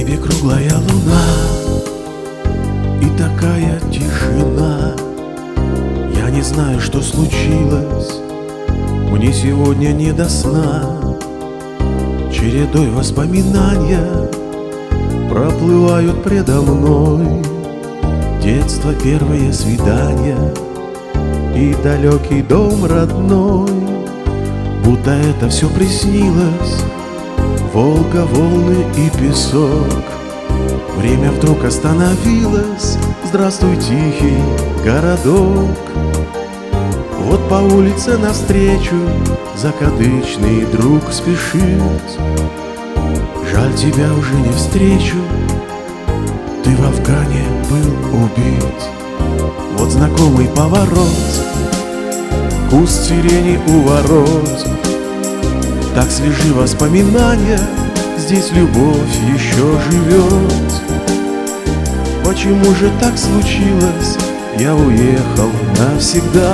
небе круглая луна и такая тишина. Я не знаю, что случилось, мне сегодня не до сна. Чередой воспоминания проплывают предо мной. Детство, первые свидания и далекий дом родной. Будто это все приснилось, Волга, волны и песок. Время вдруг остановилось, здравствуй, тихий городок. Вот по улице навстречу закадычный друг спешит. Жаль, тебя уже не встречу, ты в Афгане был убит. Вот знакомый поворот, куст сирени у ворот. Так свежи воспоминания, здесь любовь еще живет. Почему же так случилось, я уехал навсегда?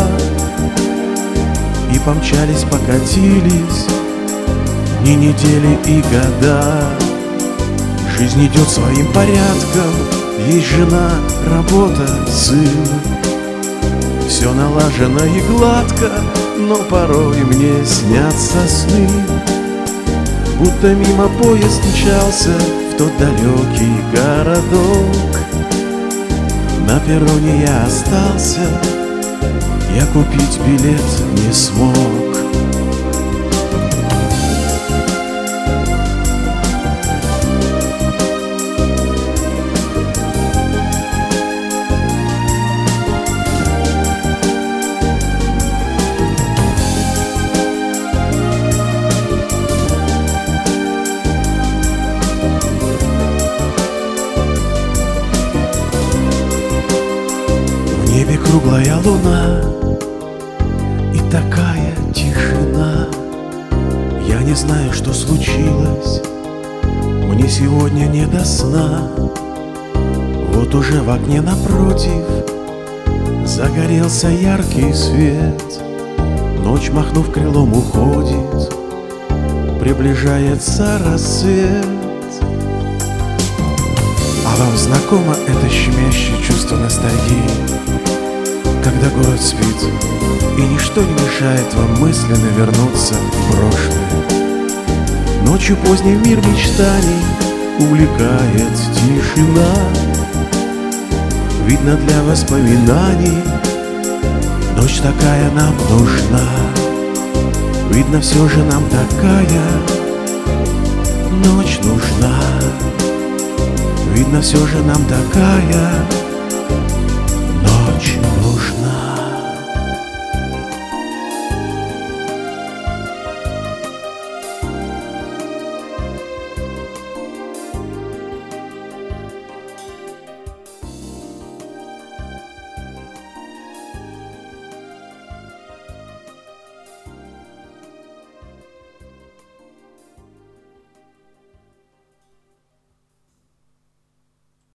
И помчались, покатились дни, недели и года. Жизнь идет своим порядком, есть жена, работа, сын. Все налажено и гладко, но порой мне снятся сны. Будто мимо поезд мчался в тот далекий городок. На перроне я остался, я купить билет не смог. В небе круглая луна и такая тишина. Я не знаю, что случилось, мне сегодня не до сна. Вот уже в окне напротив загорелся яркий свет. Ночь, махнув крылом, уходит, приближается рассвет. А вам знакомо это щемящее чувство ностальгии, когда город спит, и ничто не мешает вам мысленно вернуться в прошлое? Ночью поздней в мир мечтаний увлекает тишина. Видно, для воспоминаний ночь такая нам нужна. Видно, все же нам такая ночь нужна. Видно, все же нам такая